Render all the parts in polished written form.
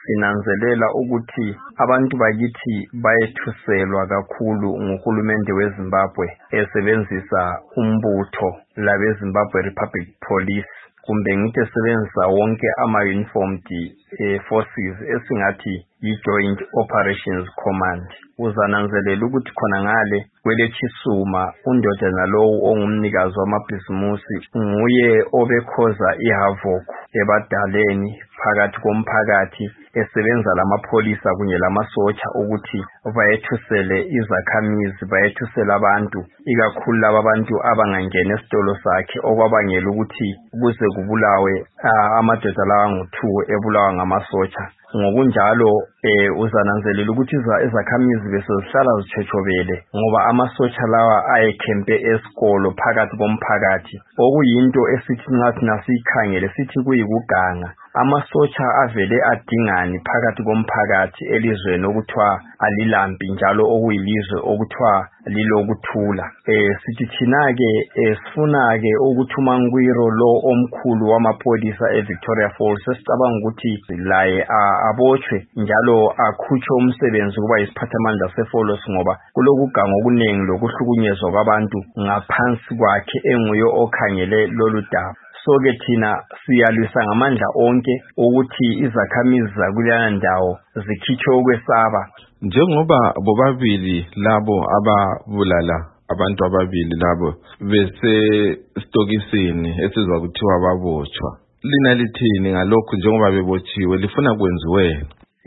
sinanzelela ukuthi abantu bakithi bayethuselwa kakhulu nguhulumende weZimbabwe esebenzisa umbutho labeZimbabwe Republic Police kumbe ngithi esebenzisa wonke ama-uniformed forces esingathi yi-Joint Operations Command. Uzananzelela ukuthi khona ngale kweleChisuma undodana lowo ongumnikazi wamabhizimusi nguye obekhoza ihavoc ebadaleni phakathi komphakathi esebenza lamapholisa kunye lamasotsha ukuthi bayethusele izakhamizi bayethusele abantu ikakhulu laba abantu abangangena esitolo sakhe okwabangela ukuthi kuze kubulawe amadoda lawa ngu2 ebulawa ngamasotsha. Ngokunjalo uzananzelela ukuthi izakhamizi besezihlala zitshotshobele ngoba amasotsha lawa ayekhempe esikolo phakathi komphakathi okuyinto esithi ngathi nasikhangele sithi kuyikuganga. Amasotsha avele adingani phakathi komphakathi elizweni okuthiwa alilambi njalo okuyilizwe okuthiwa lilokuthula. Sithi thina-ke sifuna-ke ukuthi uMankwiro lo omkhulu wamapholisa eVictoria Falls sesicabanga ukuthi laye abotshwe njalo akhutshwe umsebenzi kuba yisiphathamandla seFolos ngoba kulokuganga okuningi lokuhlukunyezwa kwabantu ngaphansi kwakhe enguye okhangele lolu daba. So-ke thina siyalwisa ngamandla onke ukuthi izakhamizi zakulena ndawo zikhitshwe ukwesaba. Njengoba bobabili labo ababulala abantu ababili labo besestokisini esizwa kuthiwa babotshwa, lina lithini ngalokho njengoba bebotshiwe lifuna kwenziweni?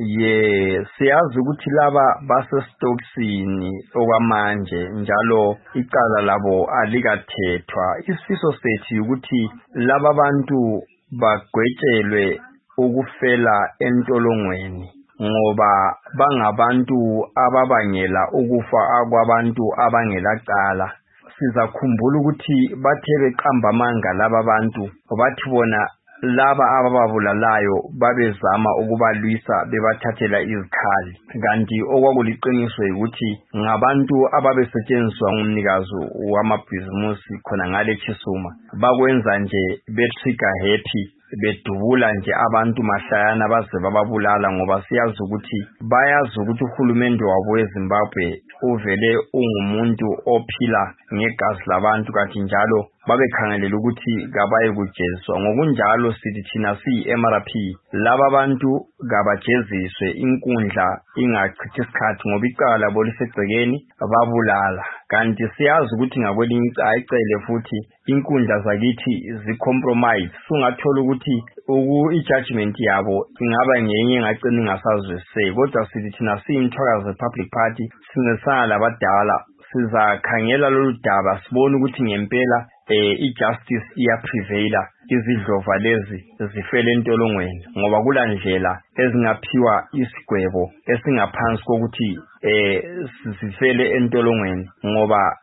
Siyazi ukuthi laba basestokisini okwamanje njalo icala labo alikathethwa. Isifiso sethu ukuthi laba bantu bagwetshelwe ukufela entolongweni ngoba bangabantu ababangela ukufa kwabantu abangelacala. Sizakhumbula ukuthi bathe beqamba amanga laba bantu bathi bona laba abababulalayo babezama ukubalwisa bebathathela izikhali kanti okwakuliqiniso ukuthi ngabantu ababesetshenziswa ngumnikazi wamabhizimusi khona ngale Chisuma bakwenza nje betrigger happy bedubula nje abantu mahlayana baze bababulala ngoba siyazi ukuthi bayazi ukuthi uhulumende wabo weZimbabwe uvele ungumuntu ophila ngegazi labantu kanti njalo babekhangelela ukuthi kabaye kujeziswa. Ngokunjalo sithi thina siyi-MRP laba bantu kabajeziswe inkundla ingachithi isikhathi ngoba icala labo lisegcekeni babulala. Kanti siyazi ukuthi ngakwelinye icele futhi inkundla zakithi zicompromise. Sungathola ukuthi i-judgment yabo ingaba ngenye engagcina ingasazwiseki kodwa sithi thina siyi-Mthwakazi Republic Party sincedisana labadala sizakhangela lolu daba sibone ukuthi ngempela i-justice iyaprevaila izidlova lezi zifele entolongweni ngoba kula ndlela ezingaphiwa isigwebo esingaphansi kokuthi zifele entolongweni ngoba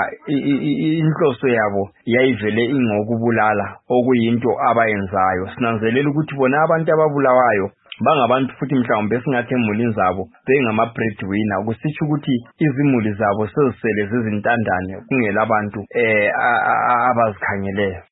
inhloso yabo yayivele ingokubulala okuyinto abayenzayo. Sinanzelela ukuthi bona abantu ababulawayo bangabantu futhi mhlawumbe esingathi emulini zabo bengama-breadwinner kusitsho ukuthi izimuli zabo sezisele zizintandane kungela abantu abazikhangeleyo.